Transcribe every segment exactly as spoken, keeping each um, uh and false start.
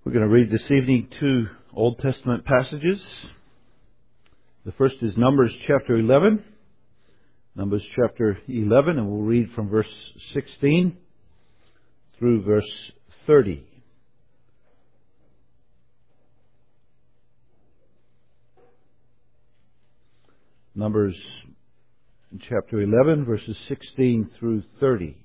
We're going to read this evening two Old Testament passages. The first is Numbers chapter eleven. Numbers chapter eleven, and we'll read from verse sixteen through verse thirty. Numbers chapter eleven, verses sixteen through thirty.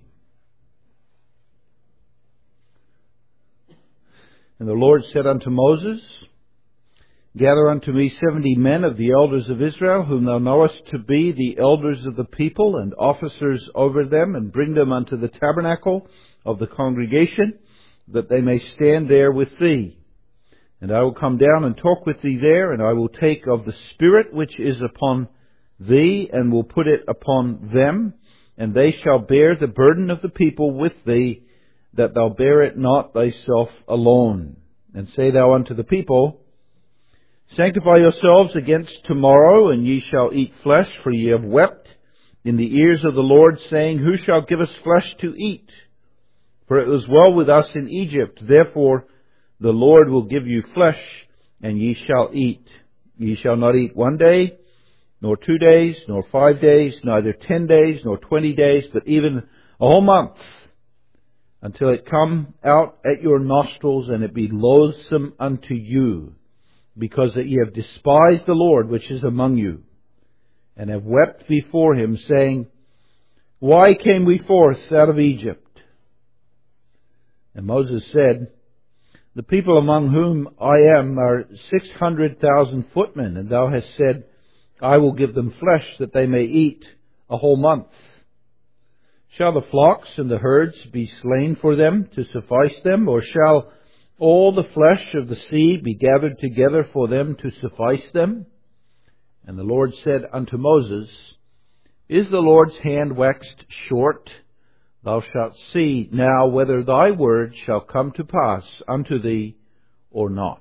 And the Lord said unto Moses, Gather unto me seventy men of the elders of Israel, whom thou knowest to be the elders of the people, and officers over them, and bring them unto the tabernacle of the congregation, that they may stand there with thee. And I will come down and talk with thee there, and I will take of the Spirit which is upon thee, and will put it upon them, and they shall bear the burden of the people with thee, that thou bear it not thyself alone. And say thou unto the people, Sanctify yourselves against tomorrow, and ye shall eat flesh, for ye have wept in the ears of the Lord, saying, Who shall give us flesh to eat? For it was well with us in Egypt. Therefore the Lord will give you flesh, and ye shall eat. Ye shall not eat one day, nor two days, nor five days, neither ten days, nor twenty days, but even a whole month, until it come out at your nostrils, and it be loathsome unto you, because that ye have despised the Lord which is among you, and have wept before him, saying, Why came we forth out of Egypt? And Moses said, The people among whom I am are six hundred thousand footmen, and thou hast said, I will give them flesh, that they may eat a whole month. Shall the flocks and the herds be slain for them to suffice them, or shall all the flesh of the sea be gathered together for them to suffice them? And the Lord said unto Moses, Is the Lord's hand waxed short? Thou shalt see now whether thy word shall come to pass unto thee or not.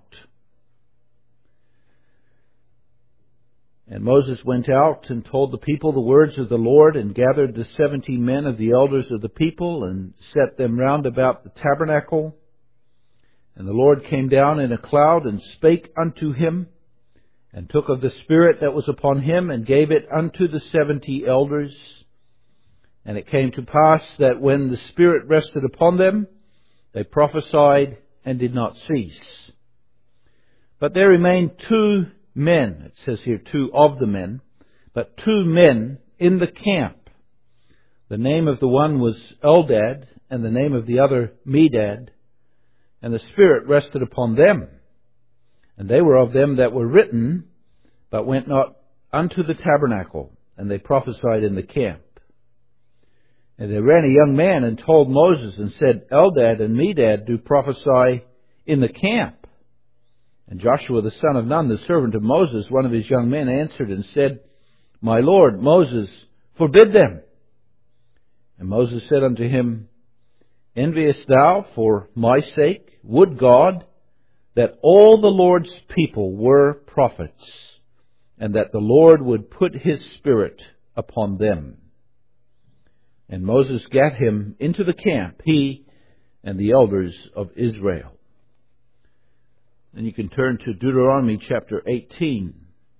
And Moses went out and told the people the words of the Lord, and gathered the seventy men of the elders of the people, and set them round about the tabernacle. And the Lord came down in a cloud, and spake unto him, and took of the Spirit that was upon him, and gave it unto the seventy elders. And it came to pass that when the Spirit rested upon them, they prophesied and did not cease. But there remained two men, it says here two of the men, but two men in the camp. The name of the one was Eldad, and the name of the other Medad. And the Spirit rested upon them. And they were of them that were written, but went not unto the tabernacle, and they prophesied in the camp. And there ran a young man and told Moses, and said, Eldad and Medad do prophesy in the camp. And Joshua the son of Nun, the servant of Moses, one of his young men, answered and said, My Lord Moses, forbid them. And Moses said unto him, Enviest thou for my sake? Would God that all the Lord's people were prophets, and that the Lord would put his Spirit upon them. And Moses gat him into the camp, he and the elders of Israel. Then you can turn to Deuteronomy chapter eighteen.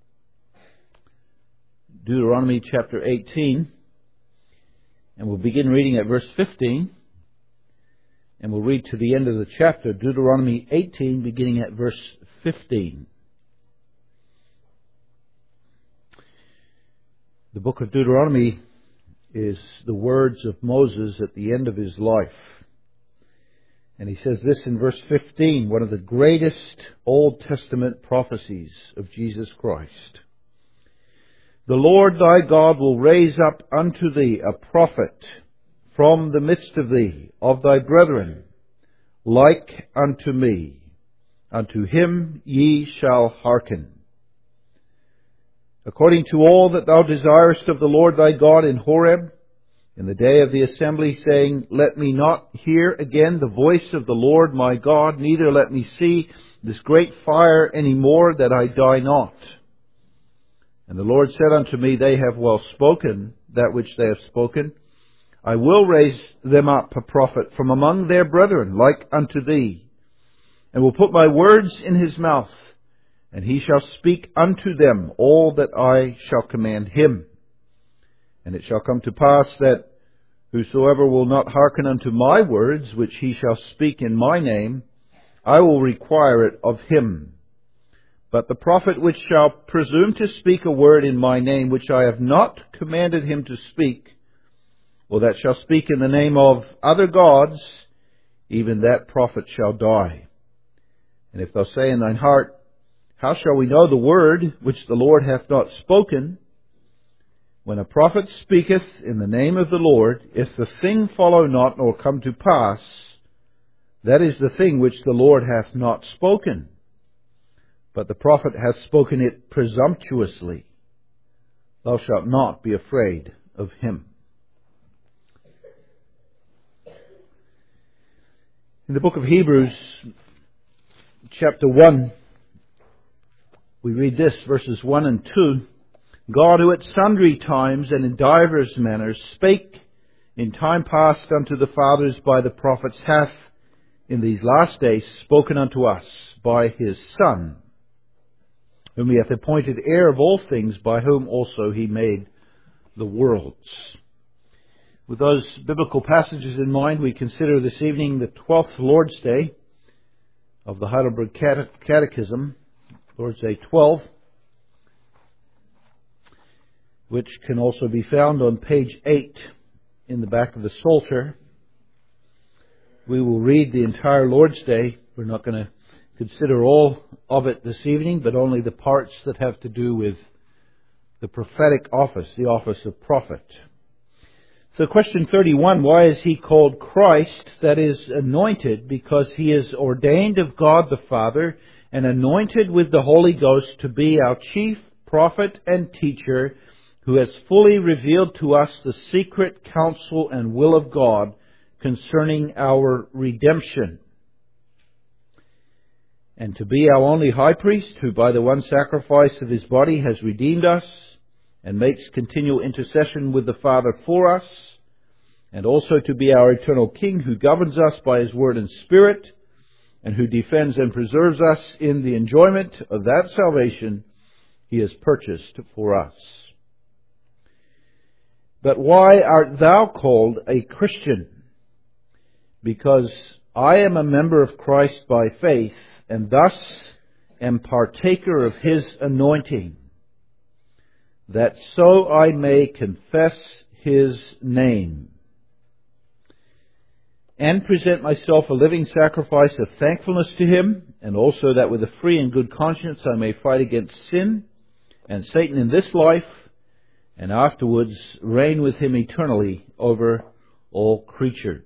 Deuteronomy chapter eighteen. And we'll begin reading at verse fifteen. And we'll read to the end of the chapter, Deuteronomy eighteen, beginning at verse fifteen. The book of Deuteronomy is the words of Moses at the end of his life. And he says this in verse fifteen, one of the greatest Old Testament prophecies of Jesus Christ. The Lord thy God will raise up unto thee a prophet from the midst of thee, of thy brethren, like unto me. Unto him ye shall hearken. According to all that thou desirest of the Lord thy God in Horeb, in the day of the assembly, saying, Let me not hear again the voice of the Lord my God, neither let me see this great fire any more, that I die not. And the Lord said unto me, They have well spoken that which they have spoken. I will raise them up a prophet from among their brethren, like unto thee. and will put my words in his mouth, and he shall speak unto them all that I shall command him. And it shall come to pass that whosoever will not hearken unto my words, which he shall speak in my name, I will require it of him. But the prophet which shall presume to speak a word in my name, which I have not commanded him to speak, or that shall speak in the name of other gods, even that prophet shall die. And if thou say in thine heart, how shall we know the word which the Lord hath not spoken? When a prophet speaketh in the name of the Lord, if the thing follow not nor come to pass, that is the thing which the Lord hath not spoken. But the prophet hath spoken it presumptuously. Thou shalt not be afraid of him. In the book of Hebrews, chapter one, we read this, verses one and two. God, who at sundry times and in divers manners spake in time past unto the fathers by the prophets, hath in these last days spoken unto us by his Son, whom he hath appointed heir of all things, by whom also he made the worlds. With those biblical passages in mind, we consider this evening the twelfth Lord's Day of the Heidelberg Catechism, Lord's Day twelve, which can also be found on page eight in the back of the Psalter. We will read the entire Lord's Day. We're not going to consider all of it this evening, but only the parts that have to do with the prophetic office, the office of prophet. So question thirty-one, why is he called Christ, that is anointed? Because he is ordained of God the Father and anointed with the Holy Ghost to be our chief prophet and teacher, who has fully revealed to us the secret counsel and will of God concerning our redemption. And to be our only high priest, who by the one sacrifice of his body has redeemed us, and makes continual intercession with the Father for us, and also to be our eternal King, who governs us by his word and spirit, and who defends and preserves us in the enjoyment of that salvation he has purchased for us. But why art thou called a Christian? Because I am a member of Christ by faith, and thus am partaker of his anointing, that so I may confess his name, and present myself a living sacrifice of thankfulness to him, and also that with a free and good conscience I may fight against sin and Satan in this life, and afterwards reign with him eternally over all creatures.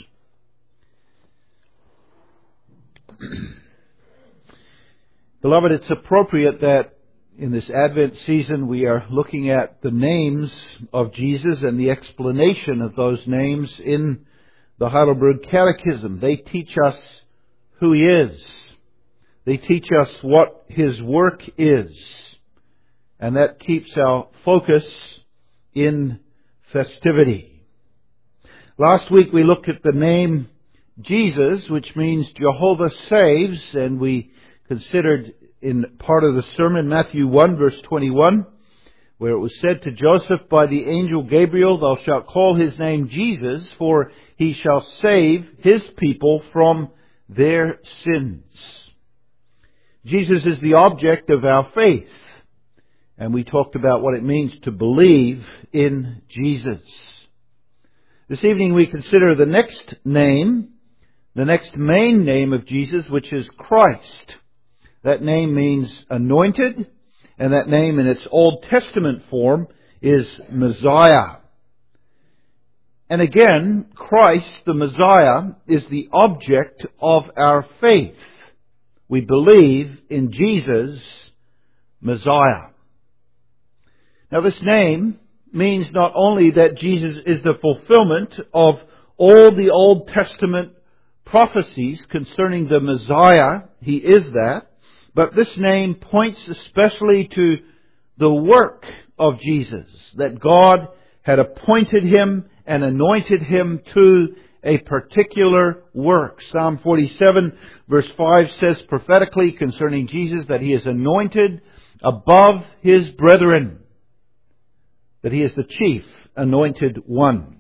Beloved, it's appropriate that in this Advent season we are looking at the names of Jesus and the explanation of those names in the Heidelberg Catechism. They teach us who he is. They teach us what his work is. And that keeps our focus in festivity. Last week we looked at the name Jesus, which means Jehovah saves, and we considered in part of the sermon Matthew one verse twenty-one, where it was said to Joseph by the angel Gabriel, thou shalt call his name Jesus, for he shall save his people from their sins. Jesus is the object of our faith, and we talked about what it means to believe in Jesus. This evening we consider the next name, the next main name of Jesus, which is Christ. That name means anointed, and that name in its Old Testament form is Messiah. And again, Christ, the Messiah, is the object of our faith. We believe in Jesus, Messiah. Now this name means not only that Jesus is the fulfillment of all the Old Testament prophecies concerning the Messiah, he is that, but this name points especially to the work of Jesus, that God had appointed him and anointed him to a particular work. Psalm forty-seven verse five says prophetically concerning Jesus that He is anointed above His brethren, that He is the chief anointed one.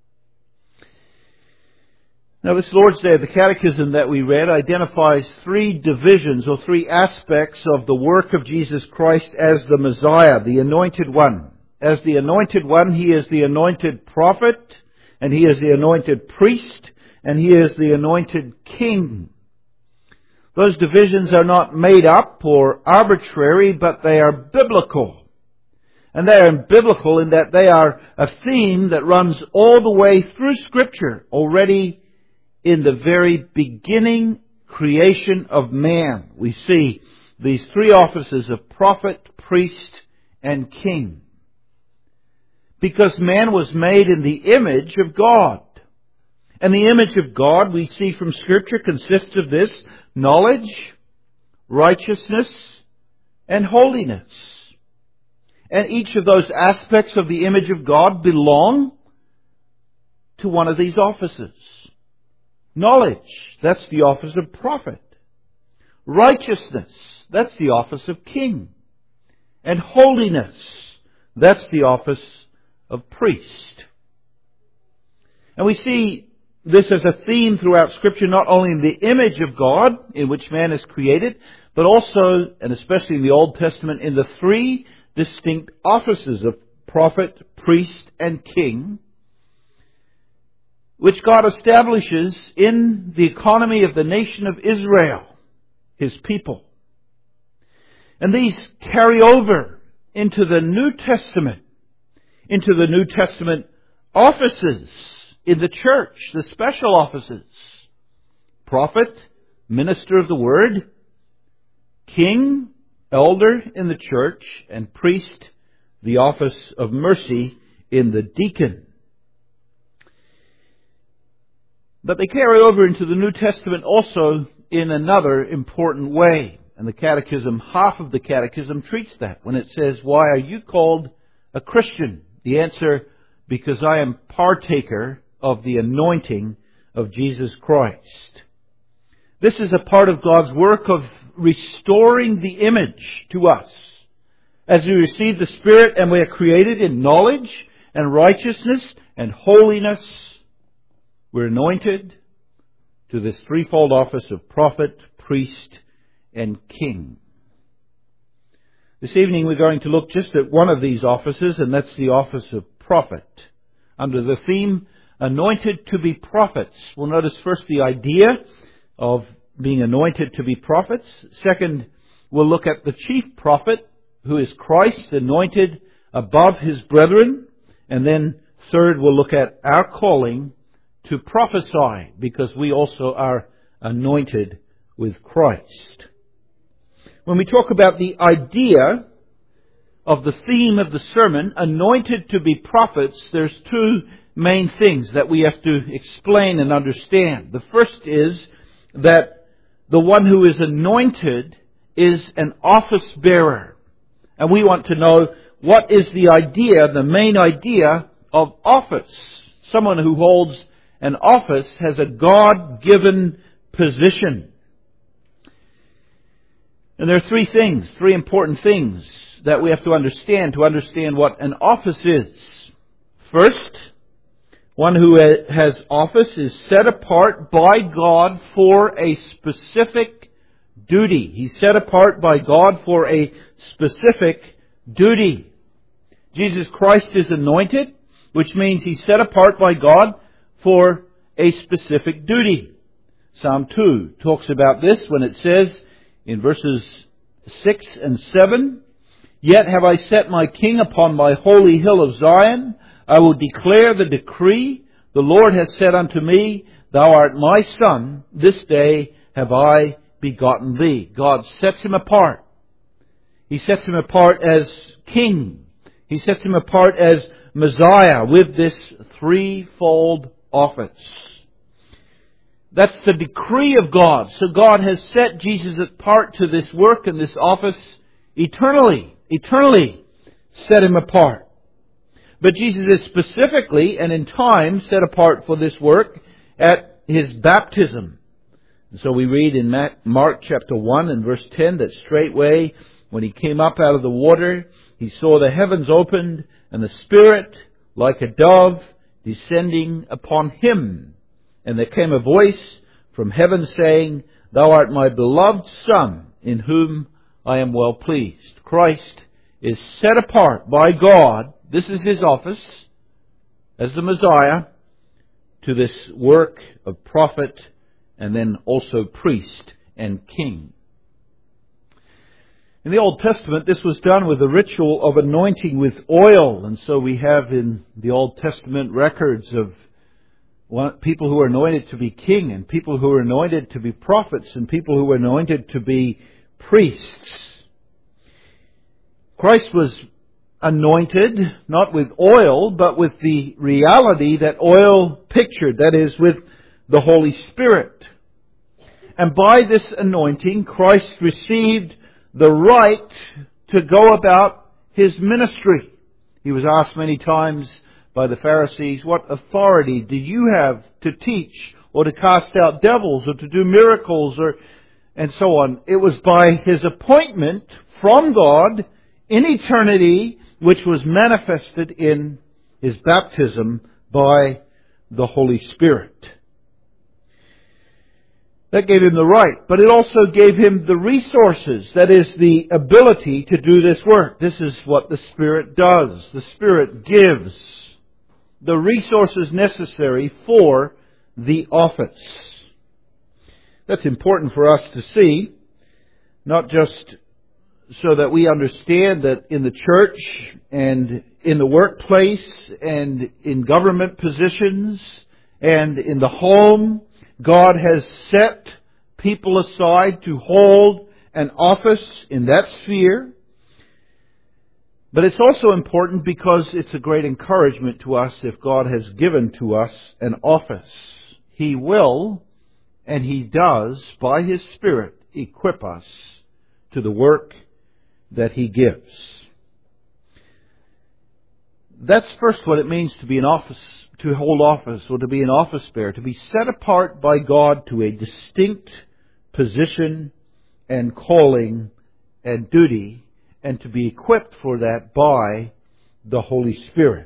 Now, this Lord's Day, the Catechism that we read identifies three divisions or three aspects of the work of Jesus Christ as the Messiah, the Anointed One. As the Anointed One, He is the anointed prophet, and He is the anointed priest, and He is the anointed king. Those divisions are not made up or arbitrary, but they are biblical. And they are biblical in that they are a theme that runs all the way through Scripture, already in the very beginning creation of man. We see these three offices of prophet, priest, and king. Because man was made in the image of God. And the image of God, we see from Scripture, consists of this: knowledge, righteousness, and holiness. And each of those aspects of the image of God belong to one of these offices. Knowledge, that's the office of prophet. Righteousness, that's the office of king. And holiness, that's the office of priest. And we see this as a theme throughout Scripture, not only in the image of God in which man is created, but also, and especially in the Old Testament, in the three distinct offices of prophet, priest, and king, which God establishes in the economy of the nation of Israel, His people. And these carry over into the New Testament, into the New Testament offices in the church, the special offices: prophet, minister of the word; king, elder in the church; and priest, the office of mercy in the deacon. But they carry over into the New Testament also in another important way. And the Catechism, half of the Catechism, treats that when it says, "Why are you called a Christian?" The answer: because I am partaker of the anointing of Jesus Christ. This is a part of God's work of restoring the image to us. As we receive the Spirit and we are created in knowledge and righteousness and holiness, we're anointed to this threefold office of prophet, priest, and king. This evening we're going to look just at one of these offices, and that's the office of prophet. Under the theme, anointed to be prophets. We'll notice first the idea of being anointed to be prophets. Second, we'll look at the chief prophet, who is Christ, anointed above His brethren. And then third, we'll look at our calling to prophesy, because we also are anointed with Christ. When we talk about the idea of the theme of the sermon, anointed to be prophets, there's two main things that we have to explain and understand. The first is that the one who is anointed is an office bearer. And we want to know what is the idea, the main idea of office. Someone who holds an office has a God-given position. And there are three things, three important things that we have to understand to understand what an office is. First, one who has office is set apart by God for a specific duty. He's set apart by God for a specific duty. Jesus Christ is anointed, which means He's set apart by God for a specific duty. Psalm two talks about this when it says in verses six and seven, "Yet have I set my King upon my holy hill of Zion. I will declare the decree. The Lord has said unto me, Thou art my Son. This day have I begotten thee." God sets Him apart. He sets Him apart as King. He sets Him apart as Messiah with this threefold office. That's the decree of God. So God has set Jesus apart to this work and this office eternally. Eternally set Him apart. But Jesus is specifically and in time set apart for this work at His baptism. And so we read in Mark chapter one and verse ten that straightway when He came up out of the water, He saw the heavens opened and the Spirit like a dove descending upon Him. And there came a voice from heaven saying, Thou art my beloved Son, in whom I am well pleased. Christ is set apart by God. This is His office as the Messiah to this work of prophet and then also priest and king. In the Old Testament, this was done with the ritual of anointing with oil. And so we have in the Old Testament records of people who were anointed to be king and people who were anointed to be prophets and people who were anointed to be priests. Christ was anointed not with oil, but with the reality that oil pictured, that is, with the Holy Spirit. And by this anointing, Christ received the right to go about His ministry. He was asked many times by the Pharisees, what authority do you have to teach or to cast out devils or to do miracles or and so on? It was by His appointment from God in eternity, which was manifested in His baptism by the Holy Spirit. That gave Him the right, but it also gave Him the resources, that is, the ability to do this work. This is what the Spirit does. The Spirit gives the resources necessary for the office. That's important for us to see, not just so that we understand that in the church and in the workplace and in government positions and in the home, God has set people aside to hold an office in that sphere. But it's also important because it's a great encouragement to us if God has given to us an office. He will, and He does, by His Spirit, equip us to the work that He gives. That's first what it means to be an office, to hold office, or to be an office bearer, to be set apart by God to a distinct position and calling and duty, and to be equipped for that by the Holy Spirit.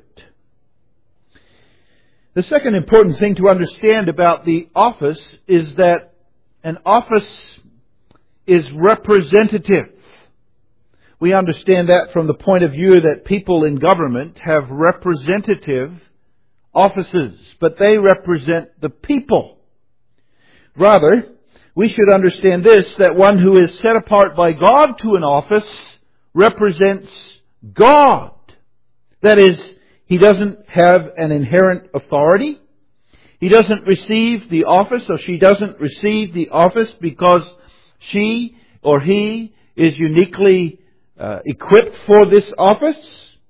The second important thing to understand about the office is that an office is representative. We understand that from the point of view that people in government have representative offices, but they represent the people. Rather, we should understand this, that one who is set apart by God to an office represents God. That is, he doesn't have an inherent authority. He doesn't receive the office, or she doesn't receive the office because she or he is uniquely uh, equipped for this office.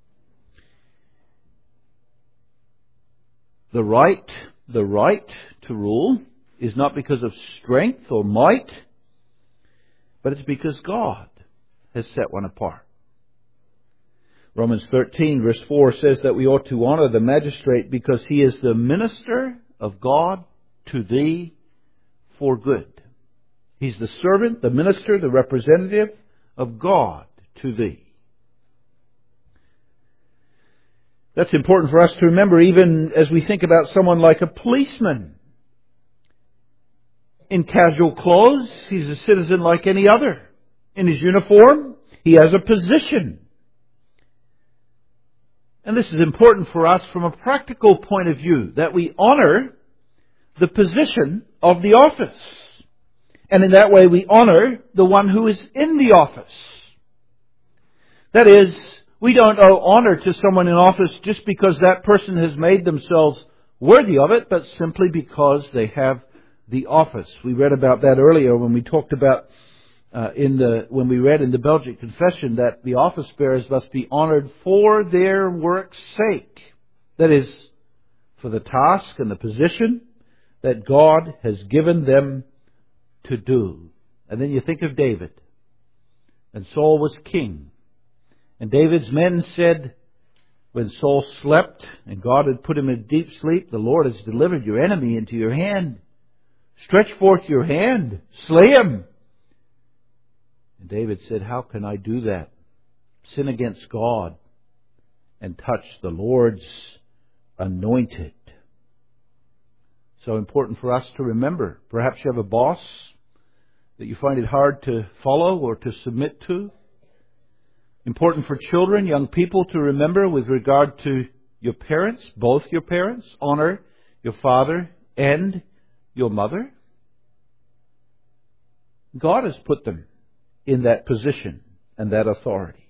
The right, the right to rule is not because of strength or might, but it's because God has set one apart. Romans thirteen verse four says that we ought to honor the magistrate because he is the minister of God to thee for good. He's the servant, the minister, the representative of God to thee. That's important for us to remember even as we think about someone like a policeman. In casual clothes, he's a citizen like any other. In his uniform, he has a position. And this is important for us from a practical point of view, that we honor the position of the office. And in that way we honor the one who is in the office. That is, we don't owe honor to someone in office just because that person has made themselves worthy of it, but simply because they have the office. We read about that earlier when we talked about uh, in the when we read in the Belgic Confession that the office bearers must be honored for their work's sake. That is, for the task and the position that God has given them to do. And then you think of David. And Saul was king. And David's men said, When Saul slept and God had put him in deep sleep, the Lord has delivered your enemy into your hand. Stretch forth your hand, slay him. And David said, how can I do that? Sin against God and touch the Lord's anointed. So important for us to remember. Perhaps you have a boss that you find it hard to follow or to submit to. Important for children, young people to remember with regard to your parents, both your parents. Honor your father and your mother. God has put them in that position and that authority.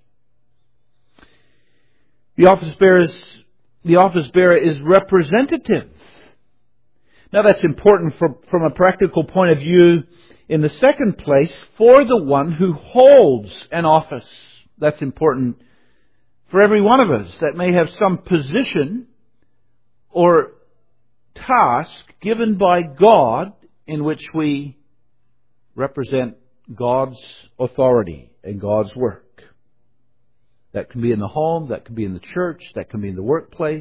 The office bearer is, the office bearer is representative. Now that's important from, from a practical point of view. In the second place, for the one who holds an office. That's important for every one of us that may have some position or task given by God in which we represent God's authority and God's work. That can be in the home, that can be in the church, that can be in the workplace.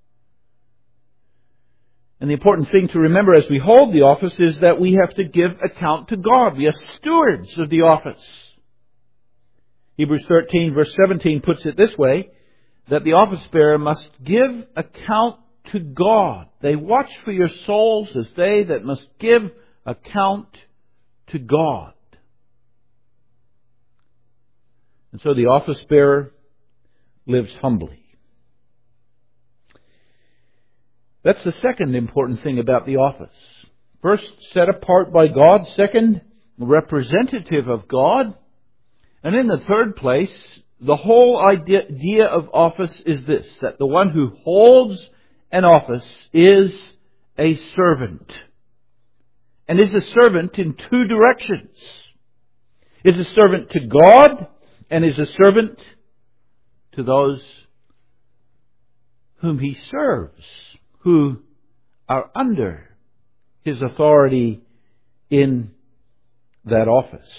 And the important thing to remember as we hold the office is that we have to give account to God. We are stewards of the office. Hebrews thirteen verse seventeen puts it this way, that the office bearer must give account to God. They watch for your souls as they that must give account to God. And so the office bearer lives humbly. That's the second important thing about the office. First, set apart by God. Second, representative of God. And in the third place, the whole idea of office is this, that the one who holds an office is a servant. And is a servant in two directions. Is a servant to God and is a servant to those whom he serves, who are under his authority in that office.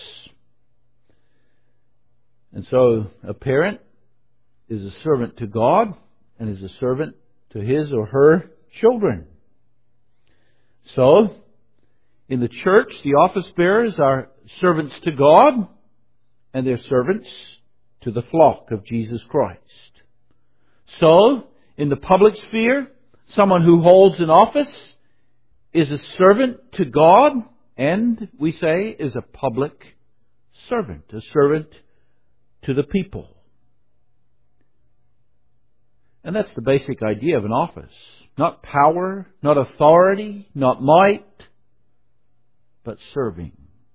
And so a parent is a servant to God and is a servant to his or her children. So, in the church, the office bearers are servants to God and they're servants to the flock of Jesus Christ. So, in the public sphere, someone who holds an office is a servant to God and, we say, is a public servant, a servant to the people. And that's the basic idea of an office. Not power, not authority, not might, but serving.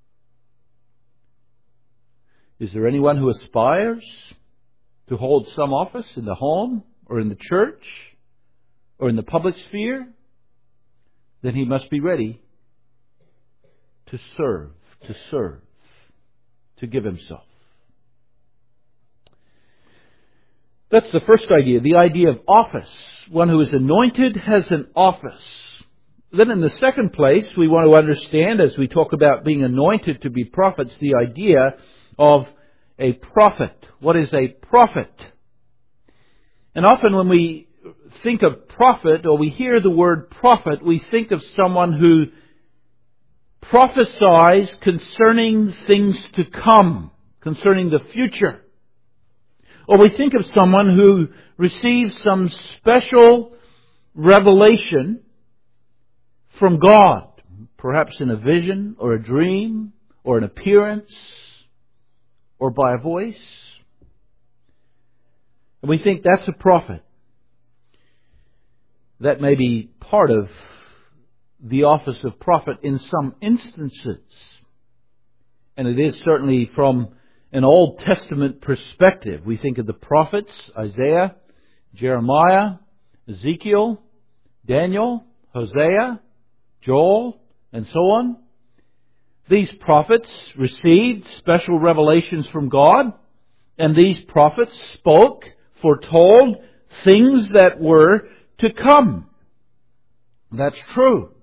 Is there anyone who aspires to hold some office in the home or in the church or in the public sphere? Then he must be ready to serve, to serve, to give himself. That's the first idea, the idea of office. One who is anointed has an office. Then in the second place, we want to understand, as we talk about being anointed to be prophets, the idea of a prophet. What is a prophet? And often when we think of prophet, or we hear the word prophet, we think of someone who prophesies concerning things to come, concerning the future. Or we think of someone who receives some special revelation from God, perhaps in a vision or a dream or an appearance or by a voice. And we think that's a prophet. That may be part of the office of prophet in some instances. And it is certainly from an Old Testament perspective. We think of the prophets, Isaiah, Jeremiah, Ezekiel, Daniel, Hosea, Joel, and so on. These prophets received special revelations from God, and these prophets spoke, foretold things that were to come. That's true.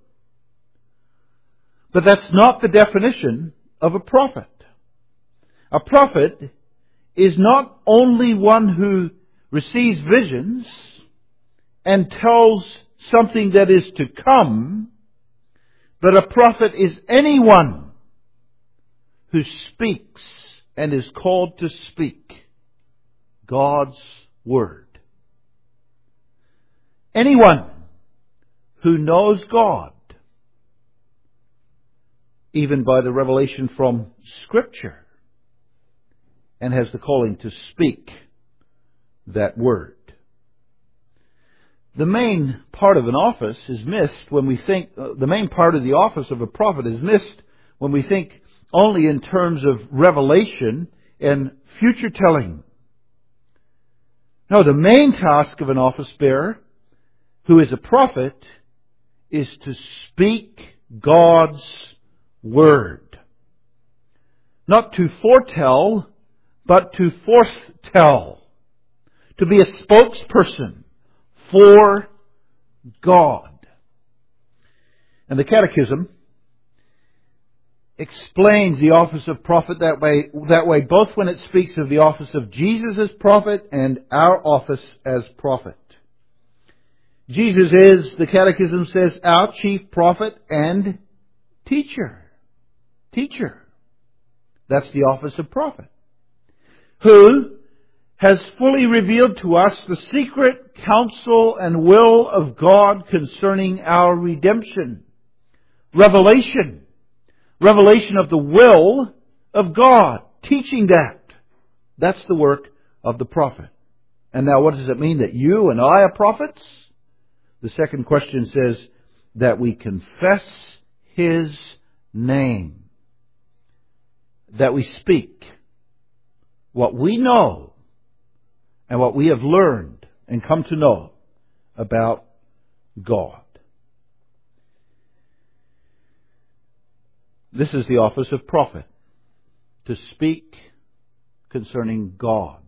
But that's not the definition of a prophet. A prophet is not only one who receives visions and tells something that is to come, but a prophet is anyone who speaks and is called to speak God's Word. Anyone who knows God, even by the revelation from Scripture, and has the calling to speak that Word. The main part of an office is missed when we think, uh, the main part of the office of a prophet is missed when we think only in terms of revelation and future telling. No, the main task of an office bearer who is a prophet is to speak God's Word. Not to foretell, but to foretell. To be a spokesperson for God. And the Catechism explains the office of prophet that way, that way, both when it speaks of the office of Jesus as prophet and our office as prophet. Jesus is, the Catechism says, our chief prophet and teacher. Teacher. That's the office of prophet. Who has fully revealed to us the secret counsel and will of God concerning our redemption. Revelation. Revelation of the will of God. Teaching that. That's the work of the prophet. And now what does it mean that you and I are prophets? The second question says that we confess His name. That we speak what we know and what we have learned and come to know about God. This is the office of prophet, to speak concerning God.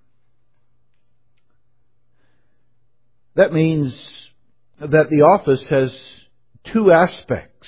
That means that the office has two aspects.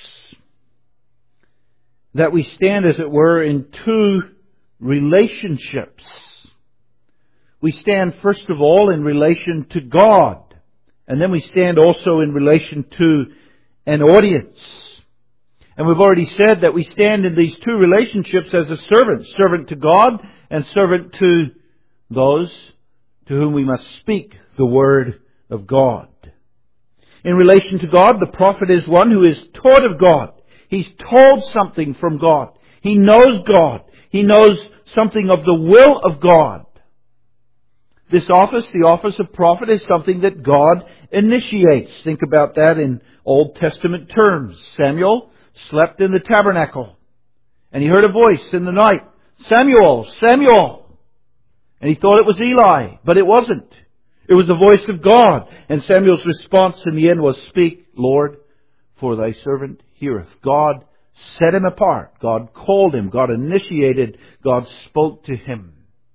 That we stand, as it were, in two relationships. We stand, first of all, in relation to God. And then we stand also in relation to an audience. And we've already said that we stand in these two relationships as a servant. Servant to God and servant to those to whom we must speak the Word of God. In relation to God, the prophet is one who is taught of God. He's told something from God. He knows God. He knows something of the will of God. This office, the office of prophet, is something that God initiates. Think about that in Old Testament terms. Samuel slept in the tabernacle, and he heard a voice in the night, Samuel, Samuel. And he thought it was Eli, but it wasn't. It was the voice of God. And Samuel's response in the end was, Speak, Lord, for thy servant heareth. God set him apart. God called him. God initiated. God spoke to him.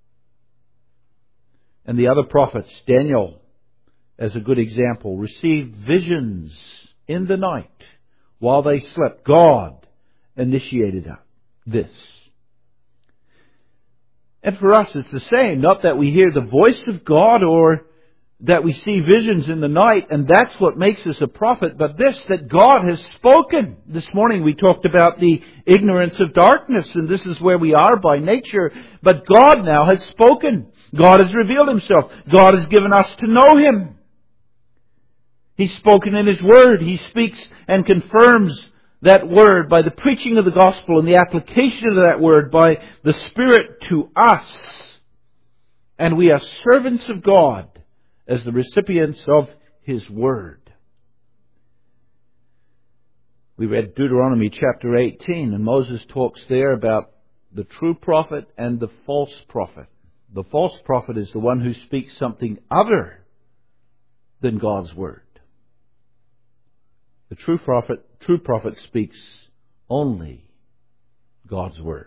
And the other prophets, Daniel, as a good example, received visions in the night while they slept. God initiated this. And for us it's the same. Not that we hear the voice of God or that we see visions in the night, and that's what makes us a prophet, but this, that God has spoken. This morning we talked about the ignorance of darkness, and this is where we are by nature. But God now has spoken. God has revealed Himself. God has given us to know Him. He's spoken in His Word. He speaks and confirms that Word by the preaching of the gospel and the application of that Word by the Spirit to us. And we are servants of God as the recipients of His Word. We read Deuteronomy chapter eighteen, and Moses talks there about the true prophet and the false prophet. The false prophet is the one who speaks something other than God's Word. The true prophet, true prophet speaks only God's Word.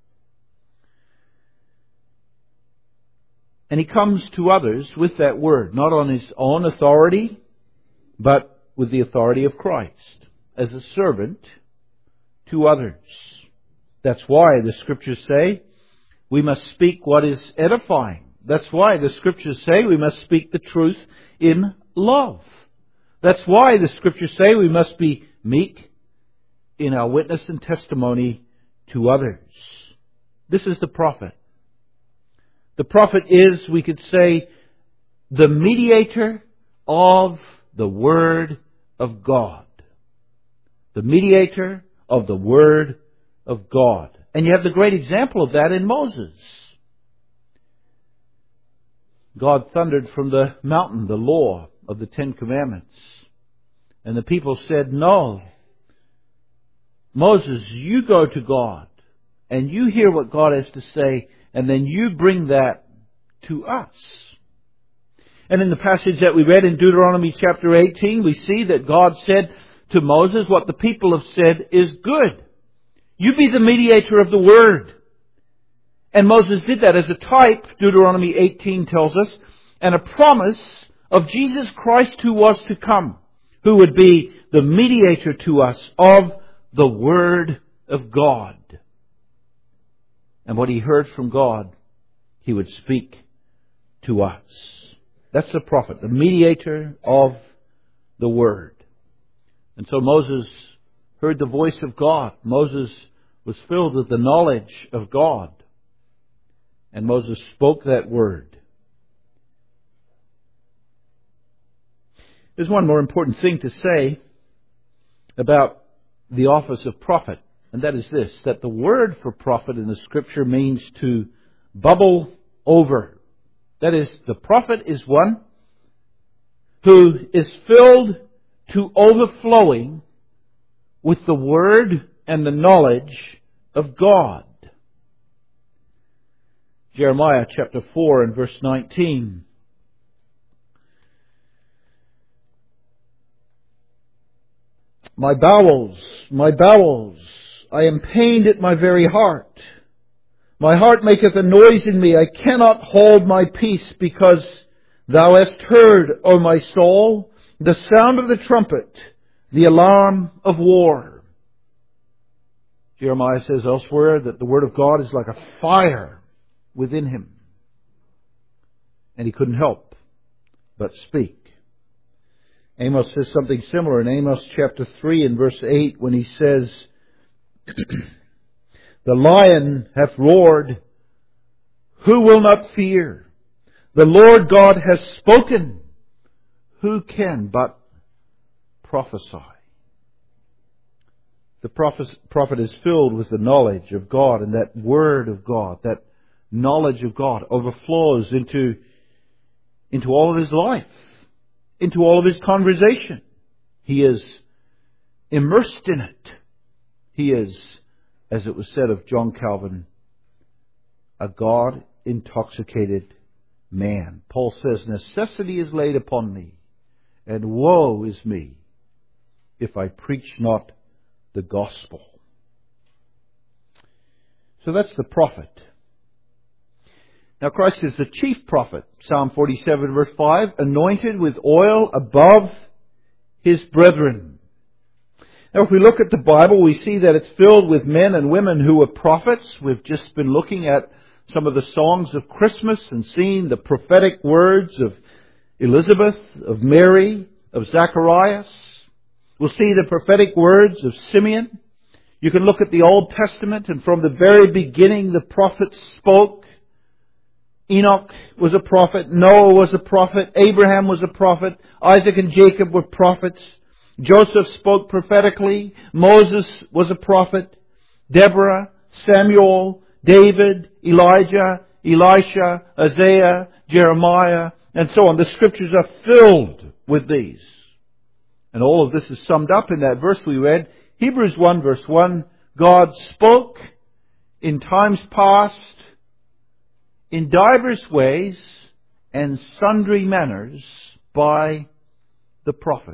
And he comes to others with that Word, not on his own authority, but with the authority of Christ, as a servant to others. That's why the Scriptures say we must speak what is edifying, That's why the Scriptures say we must speak the truth in love. That's why the Scriptures say we must be meek in our witness and testimony to others. This is the prophet. The prophet is, we could say, the mediator of the Word of God. The mediator of the Word of God. And you have the great example of that in Moses. God thundered from the mountain the law of the Ten Commandments. And the people said, no, Moses, you go to God and you hear what God has to say, and then you bring that to us. And in the passage that we read in Deuteronomy chapter eighteen, we see that God said to Moses, what the people have said is good. You be the mediator of the Word. And Moses did that as a type, Deuteronomy eighteen tells us, and a promise of Jesus Christ who was to come, who would be the mediator to us of the Word of God. And what he heard from God, he would speak to us. That's the prophet, the mediator of the Word. And so Moses heard the voice of God. Moses was filled with the knowledge of God. And Moses spoke that word. There's one more important thing to say about the office of prophet, and that is this, that the word for prophet in the Scripture means to bubble over. That is, the prophet is one who is filled to overflowing with the word and the knowledge of God. Jeremiah chapter four and verse nineteen. My bowels, my bowels, I am pained at my very heart. My heart maketh a noise in me. I cannot hold my peace, because thou hast heard, O my soul, the sound of the trumpet, the alarm of war. Jeremiah says elsewhere that the Word of God is like a fire within him. And he couldn't help but speak. Amos says something similar in Amos chapter three and verse eight when he says, the lion hath roared, who will not fear? The Lord God has spoken, who can but prophesy? The prophet is filled with the knowledge of God, and that Word of God, that knowledge of God overflows into, into all of his life, into all of his conversation. He is immersed in it. He is, as it was said of John Calvin, a God-intoxicated man. Paul says, necessity is laid upon me, and woe is me if I preach not the gospel. So that's the prophet. Now Christ is the chief prophet. Psalm forty-seven verse five, anointed with oil above his brethren. Now if we look at the Bible, we see that it's filled with men and women who were prophets. We've just been looking at some of the songs of Christmas and seeing the prophetic words of Elizabeth, of Mary, of Zacharias. We'll see the prophetic words of Simeon. You can look at the Old Testament, and from the very beginning the prophets spoke. Enoch was a prophet. Noah was a prophet. Abraham was a prophet. Isaac and Jacob were prophets. Joseph spoke prophetically. Moses was a prophet. Deborah, Samuel, David, Elijah, Elisha, Isaiah, Jeremiah, and so on. The Scriptures are filled with these. And all of this is summed up in that verse we read. Hebrews one verse one. God spoke in times past in divers ways and sundry manners by the prophets.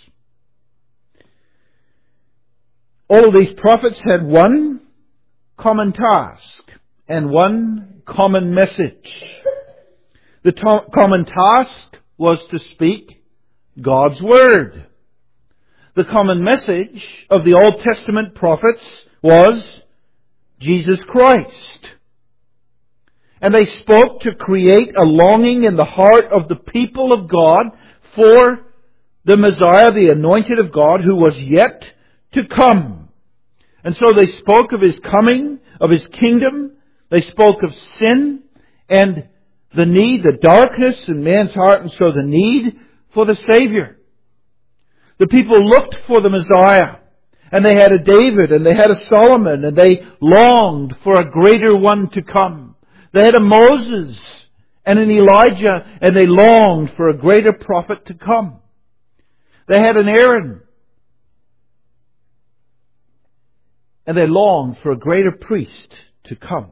All of these prophets had one common task and one common message. The to- common task was to speak God's Word. The common message of the Old Testament prophets was Jesus Christ. And they spoke to create a longing in the heart of the people of God for the Messiah, the anointed of God, who was yet to come. And so they spoke of His coming, of His kingdom. They spoke of sin and the need, the darkness in man's heart, and so the need for the Savior. The people looked for the Messiah. And they had a David, and they had a Solomon, and they longed for a greater one to come. They had a Moses and an Elijah, and they longed for a greater prophet to come. They had an Aaron, and they longed for a greater priest to come.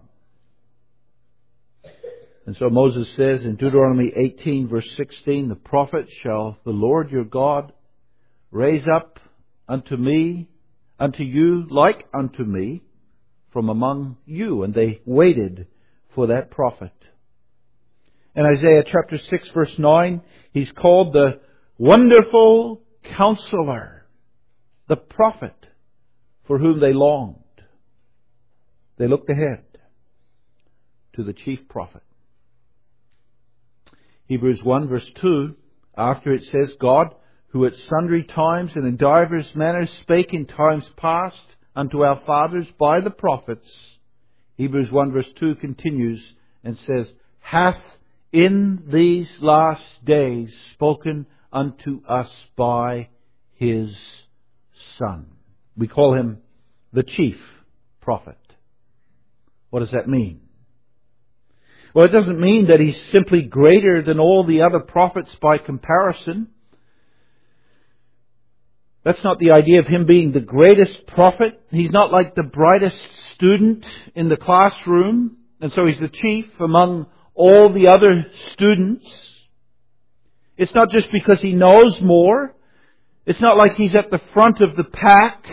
And so Moses says in Deuteronomy eighteen, verse sixteen, the prophet shall the Lord your God raise up unto me, unto you like unto me from among you. And they waited for that prophet. In Isaiah chapter six verse nine, he's called the Wonderful Counselor, the prophet for whom they longed. They looked ahead to the chief prophet. Hebrews one verse two, after it says, God, who at sundry times and in divers manners spake in times past unto our fathers by the prophets. Hebrews one verse two continues and says, hath in these last days spoken unto us by His Son. We call Him the chief prophet. What does that mean? Well, it doesn't mean that He's simply greater than all the other prophets by comparison. That's not the idea of Him being the greatest prophet. He's not like the brightest student in the classroom, and so He's the chief among all the other students. It's not just because He knows more. It's not like He's at the front of the pack.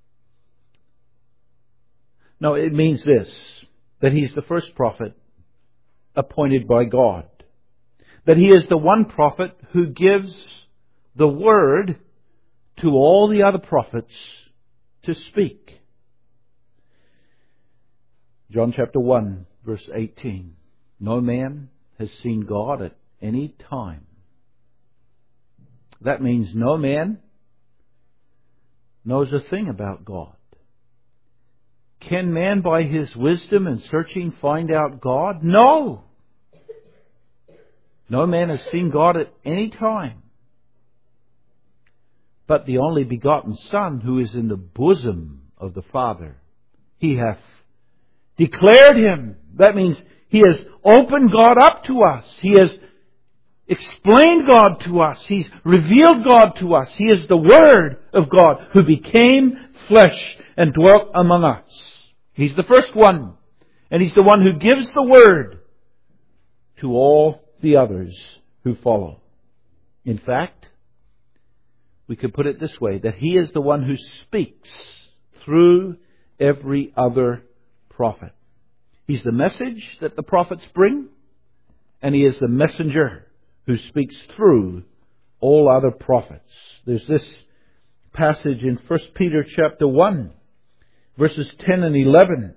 No, it means this, that He's the first prophet appointed by God. That He is the one prophet who gives the word to all the other prophets to speak. John chapter one, verse eighteen. No man has seen God at any time. That means no man knows a thing about God. Can man by his wisdom and searching find out God? No! No man has seen God at any time. But the only begotten Son, who is in the bosom of the Father, He hath declared Him. That means He has opened God up to us. He has explained God to us. He's revealed God to us. He is the Word of God who became flesh and dwelt among us. He's the first one. And He's the one who gives the Word to all the others who follow. In fact, we could put it this way, that He is the one who speaks through every other prophet. He's the message that the prophets bring, and He is the messenger who speaks through all other prophets. There's this passage in First Peter chapter one, verses ten and eleven.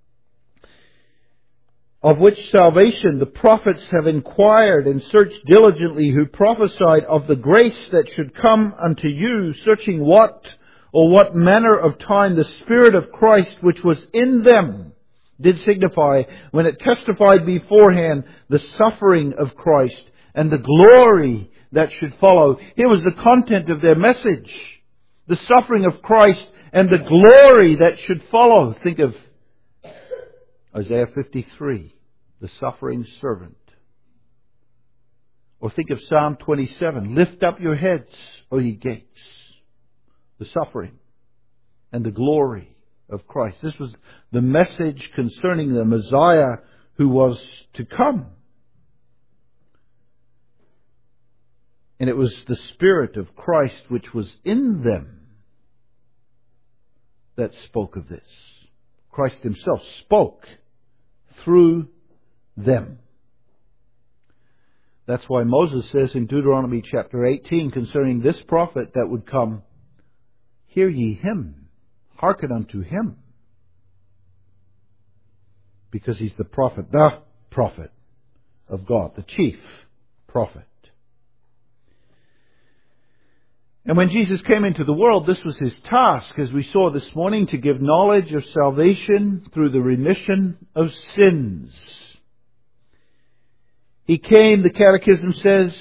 Of which salvation the prophets have inquired and searched diligently, who prophesied of the grace that should come unto you, searching what or what manner of time the Spirit of Christ which was in them did signify, when it testified beforehand the suffering of Christ and the glory that should follow. Here was the content of their message. The suffering of Christ and the glory that should follow. Think of Isaiah fifty-three, the suffering servant. Or think of Psalm twenty-seven, lift up your heads, O ye gates. The suffering and the glory of Christ. This was the message concerning the Messiah who was to come. And it was the Spirit of Christ which was in them that spoke of this. Christ Himself spoke through them. That's why Moses says in Deuteronomy chapter eighteen concerning this prophet that would come, hear ye Him, hearken unto Him. Because He's the prophet, the prophet of God, the chief prophet. And when Jesus came into the world, this was His task, as we saw this morning, to give knowledge of salvation through the remission of sins. He came, the Catechism says,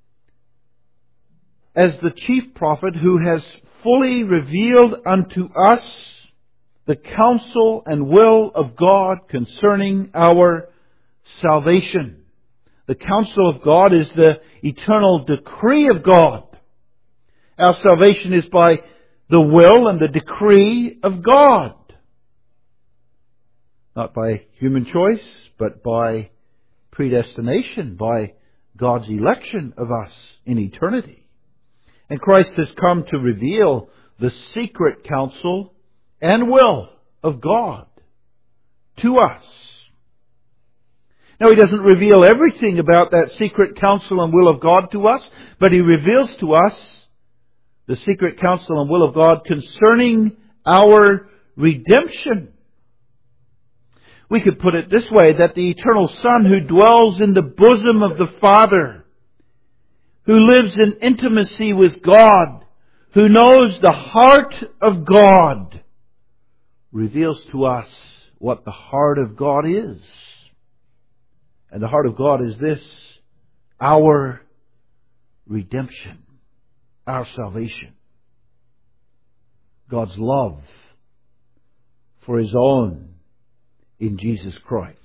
as the chief prophet who has fully revealed unto us the counsel and will of God concerning our salvation. The counsel of God is the eternal decree of God. Our salvation is by the will and the decree of God. Not by human choice, but by predestination, by God's election of us in eternity. And Christ has come to reveal the secret counsel and will of God to us. Now, He doesn't reveal everything about that secret counsel and will of God to us, but He reveals to us the secret counsel and will of God concerning our redemption. We could put it this way, that the eternal Son who dwells in the bosom of the Father, who lives in intimacy with God, who knows the heart of God, reveals to us what the heart of God is. And the heart of God is this: our redemption, our salvation. God's love for His own in Jesus Christ.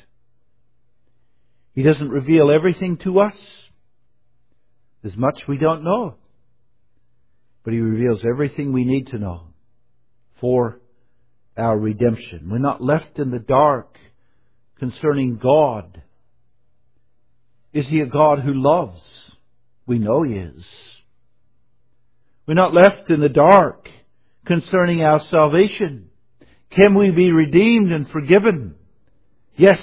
He doesn't reveal everything to us. There's much we don't know. But He reveals everything we need to know for our redemption. We're not left in the dark concerning God. Is He a God who loves? We know He is. We're not left in the dark concerning our salvation. Can we be redeemed and forgiven? Yes.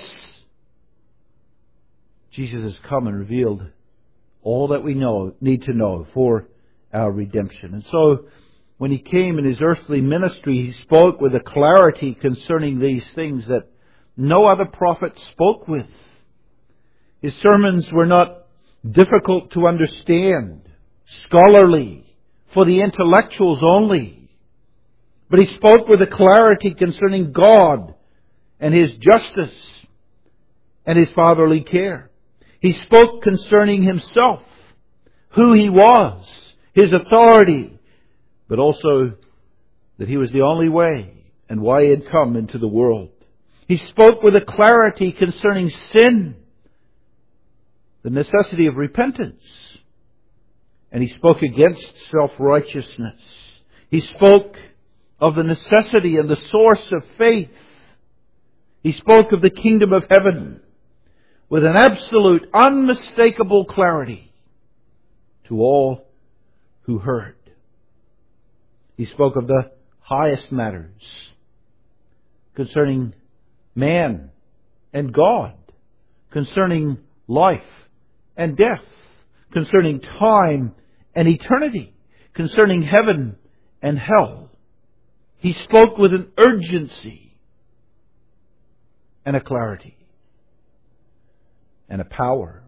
Jesus has come and revealed all that we know, need to know for our redemption. And so, when He came in His earthly ministry, He spoke with a clarity concerning these things that no other prophet spoke with. His sermons were not difficult to understand, scholarly, for the intellectuals only. But He spoke with a clarity concerning God and His justice and His fatherly care. He spoke concerning Himself, who He was, His authority, but also that He was the only way and why He had come into the world. He spoke with a clarity concerning sin, the necessity of repentance. And He spoke against self-righteousness. He spoke of the necessity and the source of faith. He spoke of the kingdom of heaven with an absolute, unmistakable clarity to all who heard. He spoke of the highest matters concerning man and God, concerning life and death, concerning time and eternity, concerning heaven and hell. He spoke with an urgency and a clarity and a power.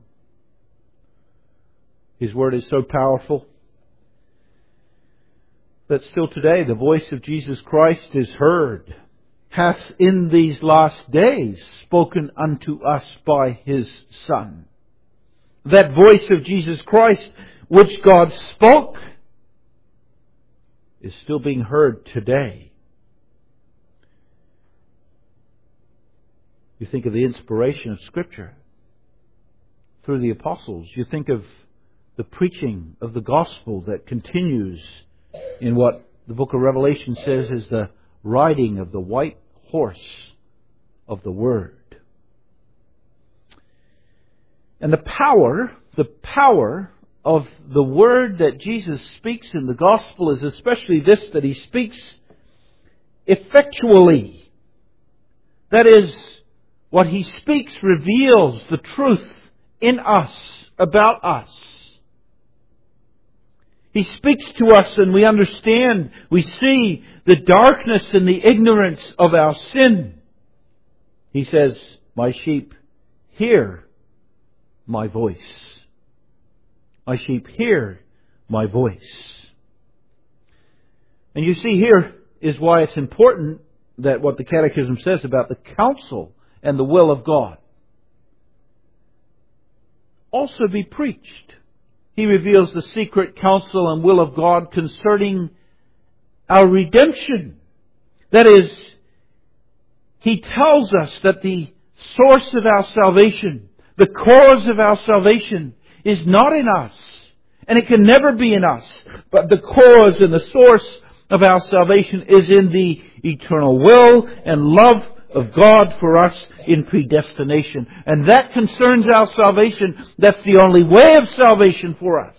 His word is so powerful that still today the voice of Jesus Christ is heard, hath in these last days spoken unto us by His Son. That voice of Jesus Christ, which God spoke, is still being heard today. You think of the inspiration of Scripture through the apostles. You think of the preaching of the gospel that continues in what the book of Revelation says is the riding of the white horse of the Word. And the power, the power of the Word that Jesus speaks in the gospel is especially this, that He speaks effectually. That is, what He speaks reveals the truth in us, about us. He speaks to us and we understand, we see the darkness and the ignorance of our sin. He says, my sheep hear my voice. My sheep hear my voice. And you see, here is why it's important that what the Catechism says about the counsel and the will of God also be preached. He reveals the secret counsel and will of God concerning our redemption. That is, He tells us that the source of our salvation, the cause of our salvation, is not in us. And it can never be in us. But the cause and the source of our salvation is in the eternal will and love of God for us in predestination. And that concerns our salvation. That's the only way of salvation for us.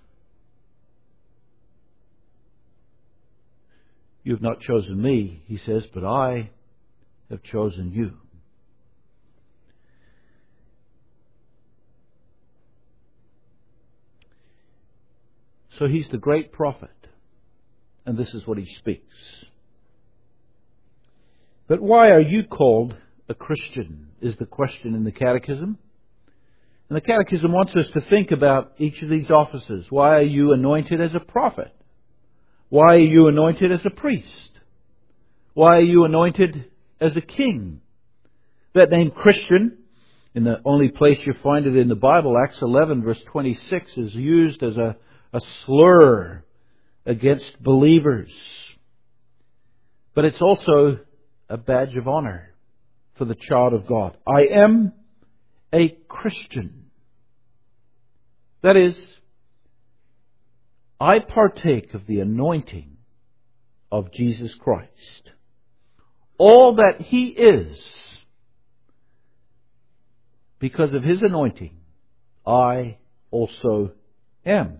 You've not chosen me, He says, but I have chosen you. So He's the great prophet. And this is what He speaks. But why are you called a Christian, is the question in the Catechism. And the Catechism wants us to think about each of these offices. Why are you anointed as a prophet? Why are you anointed as a priest? Why are you anointed as a king? That name Christian, in the only place you find it in the Bible, Acts eleven verse twenty-six, is used as a, a slur against believers. But it's also a badge of honor for the child of God. I am a Christian. That is, I partake of the anointing of Jesus Christ. All that He is, because of His anointing, I also am.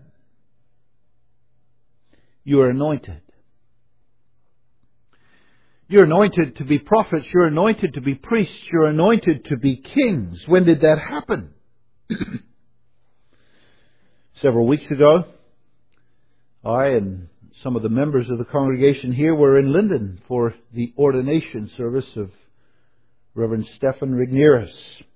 You are anointed. You're anointed to be prophets. You're anointed to be priests. You're anointed to be kings. When did that happen? Several weeks ago, I and some of the members of the congregation here were in Linden for the ordination service of Reverend Stephan Rigneris.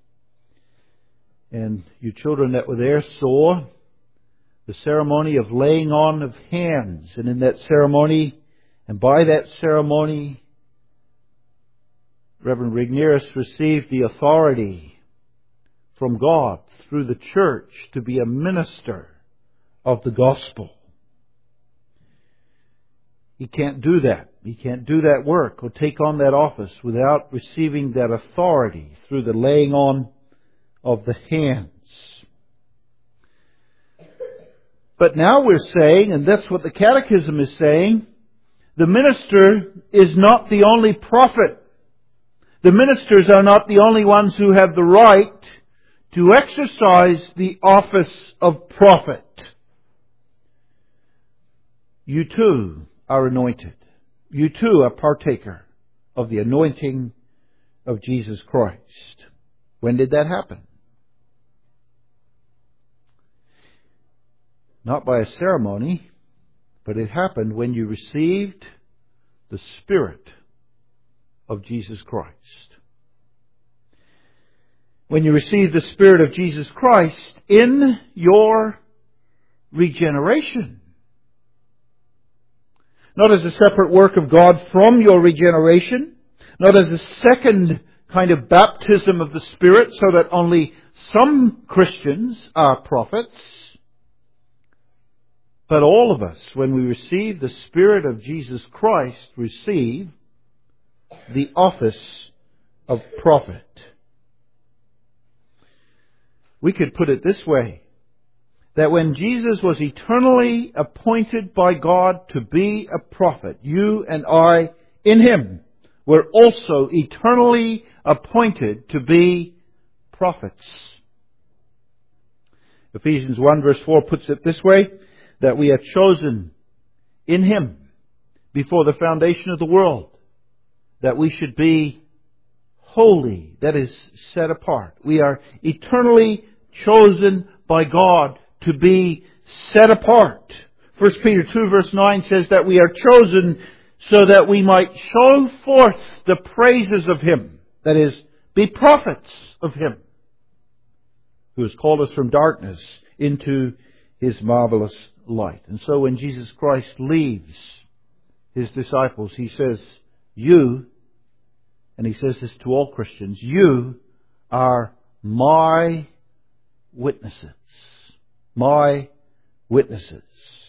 And you children that were there saw the ceremony of laying on of hands. And in that ceremony, and by that ceremony, Reverend Rigneris received the authority from God through the church to be a minister of the gospel. He can't do that. He can't do that work or take on that office without receiving that authority through the laying on of the hands. But now we're saying, and that's what the Catechism is saying, the minister is not the only prophet. The ministers are not the only ones who have the right to exercise the office of prophet. You too are anointed. You too are partaker of the anointing of Jesus Christ. When did that happen? Not by a ceremony, but it happened when you received the Spirit of Jesus Christ. When you receive the Spirit of Jesus Christ in your regeneration. Not as a separate work of God from your regeneration. Not as a second kind of baptism of the Spirit so that only some Christians are prophets. But all of us, when we receive the Spirit of Jesus Christ, receive the office of prophet. We could put it this way, that when Jesus was eternally appointed by God to be a prophet, you and I in Him were also eternally appointed to be prophets. Ephesians one verse four puts it this way, that we are chosen in Him before the foundation of the world, that we should be holy, that is, set apart. We are eternally chosen by God to be set apart. First Peter two verse nine says that we are chosen so that we might show forth the praises of Him. That is, be prophets of Him. who has called us from darkness into His marvelous light. And so when Jesus Christ leaves His disciples, He says, you, and He says this to all Christians, you are my witnesses. My witnesses.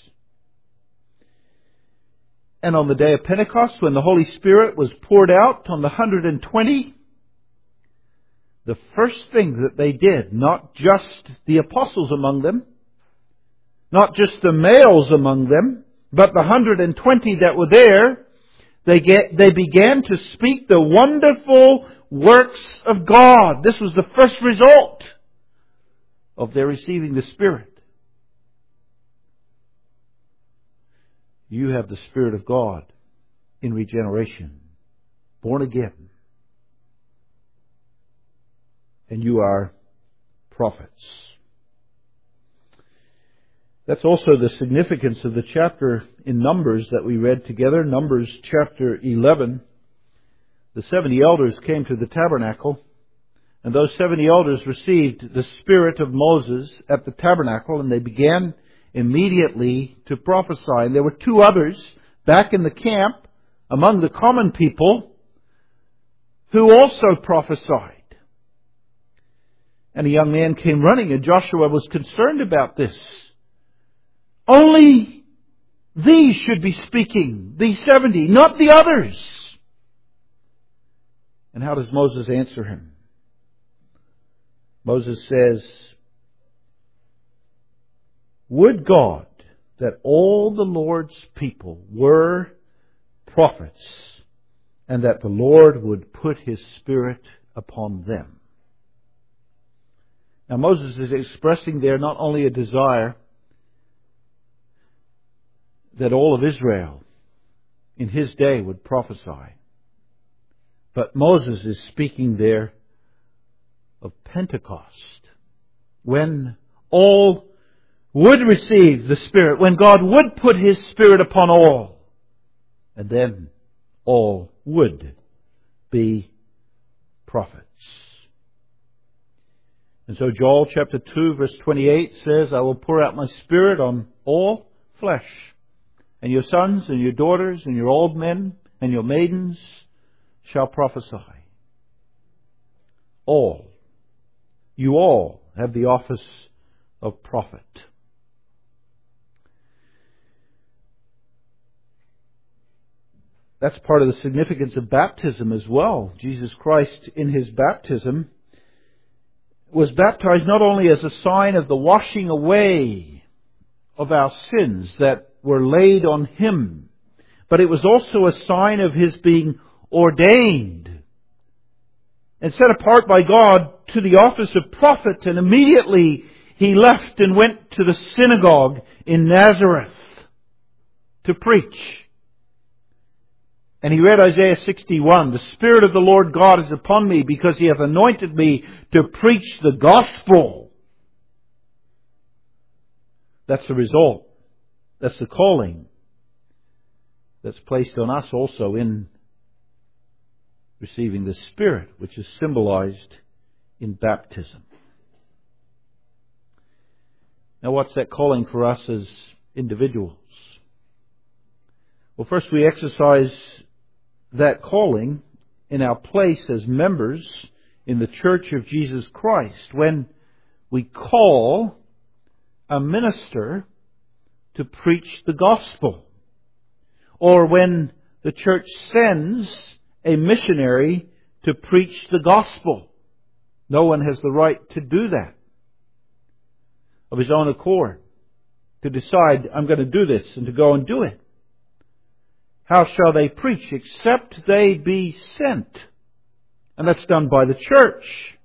And on the day of Pentecost, when the Holy Spirit was poured out on the one hundred twenty, the first thing that they did, not just the apostles among them, not just the males among them, but the one hundred twenty that were there, they get, they began to speak the wonderful works of God. This was the first result of their receiving the Spirit. You have the Spirit of God in regeneration, born again. And you are prophets. That's also the significance of the chapter in Numbers that we read together. Numbers chapter eleven. The seventy elders came to the tabernacle, and those seventy elders received the Spirit of Moses at the tabernacle, and they began immediately to prophesy. And there were two others back in the camp among the common people who also prophesied. And a young man came running, and Joshua was concerned about this. Only these should be speaking, these seventy, not the others. And how does Moses answer him? Moses says, would God that all the Lord's people were prophets, and that the Lord would put His Spirit upon them. Now Moses is expressing there not only a desire that all of Israel in his day would prophesy, but Moses is speaking there of Pentecost, when all would receive the Spirit, when God would put His Spirit upon all, and then all would be prophets. And so Joel chapter two verse twenty-eight says, I will pour out my Spirit on all flesh, and your sons and your daughters and your old men and your maidens shall prophesy. All. You all have the office of prophet. That's part of the significance of baptism as well. Jesus Christ in His baptism was baptized not only as a sign of the washing away of our sins that were laid on Him, but it was also a sign of His being ordained and set apart by God to the office of prophet. And immediately He left and went to the synagogue in Nazareth to preach. And He read Isaiah sixty-one, the Spirit of the Lord God is upon me, because He hath anointed me to preach the gospel. That's the result. That's the calling that's placed on us also in receiving the Spirit, which is symbolized in baptism. Now, what's that calling for us as individuals? Well, first we exercise that calling in our place as members in the Church of Jesus Christ, when we call a minister to preach the gospel, or when the church sends a missionary to preach the gospel. No one has the right to do that of his own accord, to decide, I'm going to do this, and to go and do it. How shall they preach except they be sent? And that's done by the church.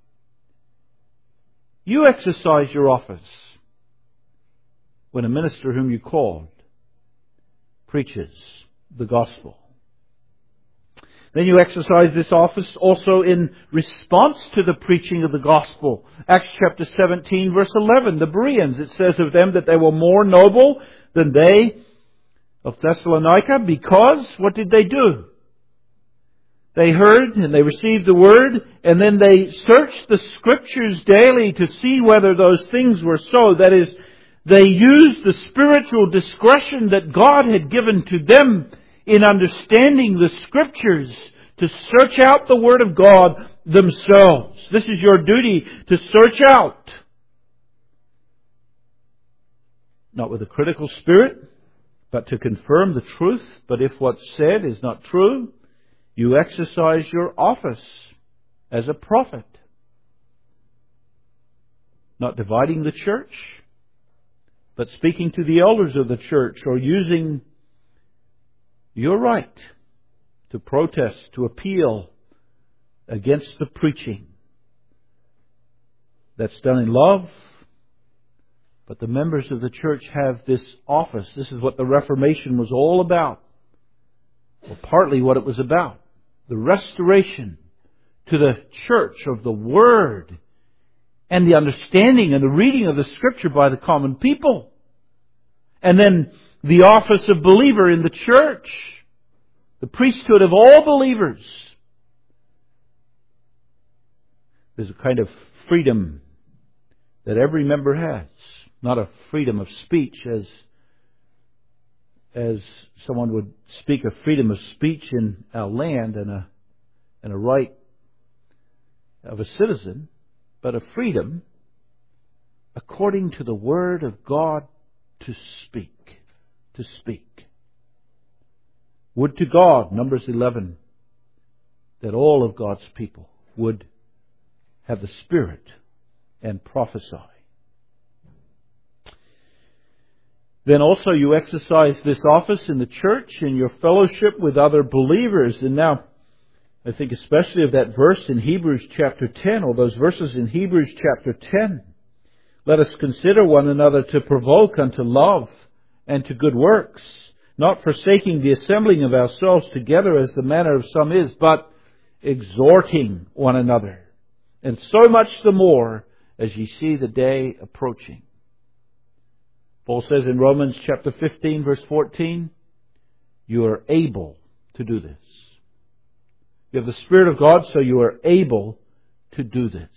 You exercise your office when a minister whom you called preaches the gospel. Then you exercise this office also in response to the preaching of the gospel. Acts chapter seventeen verse eleven, the Bereans, it says of them that they were more noble than they of Thessalonica, because what did they do? They heard and they received the Word, and then they searched the Scriptures daily to see whether those things were so. That is, they used the spiritual discretion that God had given to them in understanding the Scriptures to search out the Word of God themselves. This is your duty, to search out. Not with a critical spirit, but to confirm the truth. But if what's said is not true, you exercise your office as a prophet. Not dividing the church, but speaking to the elders of the church, or using your right to protest, to appeal against the preaching. That's done in love. But the members of the church have this office. This is what the Reformation was all about. Well, partly what it was about. The restoration to the church of the Word and the understanding and the reading of the Scripture by the common people. And then the office of believer in the church. The priesthood of all believers. There's a kind of freedom that every member has. Not a freedom of speech as as someone would speak of freedom of speech in our land and a and a right of a citizen, but a freedom according to the Word of God to speak. To speak. Would to God, Numbers eleven, that all of God's people would have the Spirit and prophesy. Then also you exercise this office in the church, in your fellowship with other believers. And now, I think especially of that verse in Hebrews chapter ten, or those verses in Hebrews chapter ten. Let us consider one another to provoke unto love and to good works, not forsaking the assembling of ourselves together as the manner of some is, but exhorting one another. And so much the more as ye see the day approaching. Paul says in Romans chapter fifteen, verse fourteen, you are able to do this. You have the Spirit of God, so you are able to do this.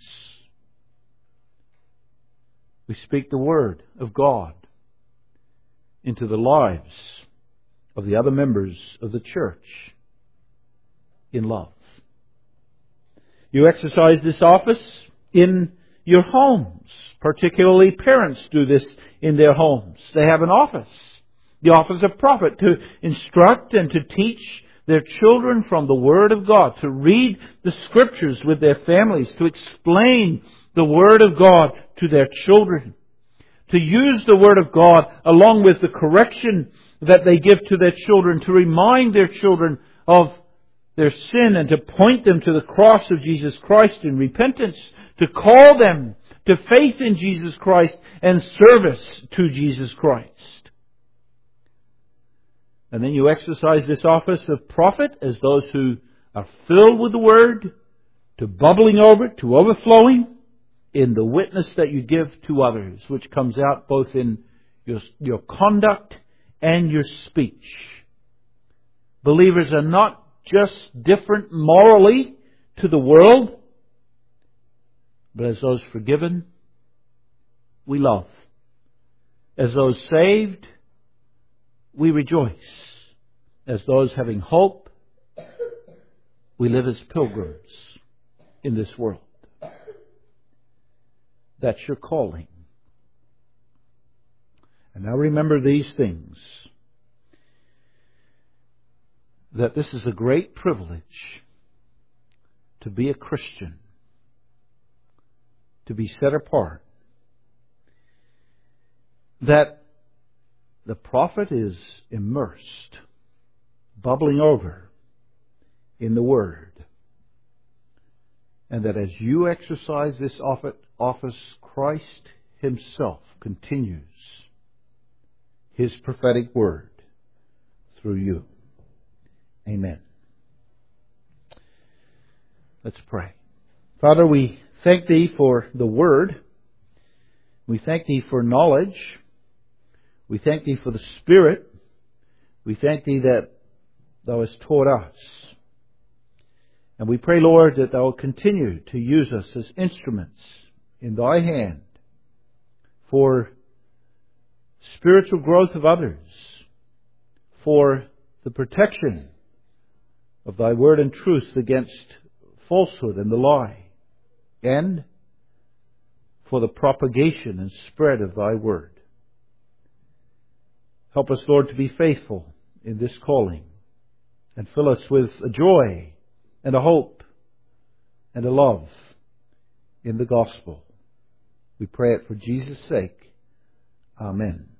We speak the Word of God into the lives of the other members of the church in love. You exercise this office in your homes. Particularly parents do this in their homes. They have an office. The office of prophet, to instruct and to teach their children from the Word of God, to read the Scriptures with their families, to explain the Word of God to their children, to use the Word of God along with the correction that they give to their children, to remind their children of their sin and to point them to the cross of Jesus Christ in repentance, to call them to faith in Jesus Christ and service to Jesus Christ. And then you exercise this office of prophet as those who are filled with the Word, to bubbling over, to overflowing in the witness that you give to others, which comes out both in your, your conduct and your speech. Believers are not just different morally to the world, but as those forgiven, we love. As those saved, we rejoice. As those having hope, we live as pilgrims in this world. That's your calling. And now remember these things. That this is a great privilege to be a Christian. To be set apart. That the prophet is immersed, bubbling over in the Word. And that as you exercise this office, Christ Himself continues His prophetic word through you. Amen. Let's pray. Father, we thank Thee for the Word. We thank Thee for knowledge. We thank Thee for the Spirit. We thank Thee that Thou hast taught us. And we pray, Lord, that Thou will continue to use us as instruments in Thy hand for spiritual growth of others, for the protection of Thy word and truth against falsehood and the lie, and for the propagation and spread of Thy word. Help us, Lord, to be faithful in this calling, and fill us with a joy and a hope and a love in the gospel. We pray it for Jesus' sake. Amen.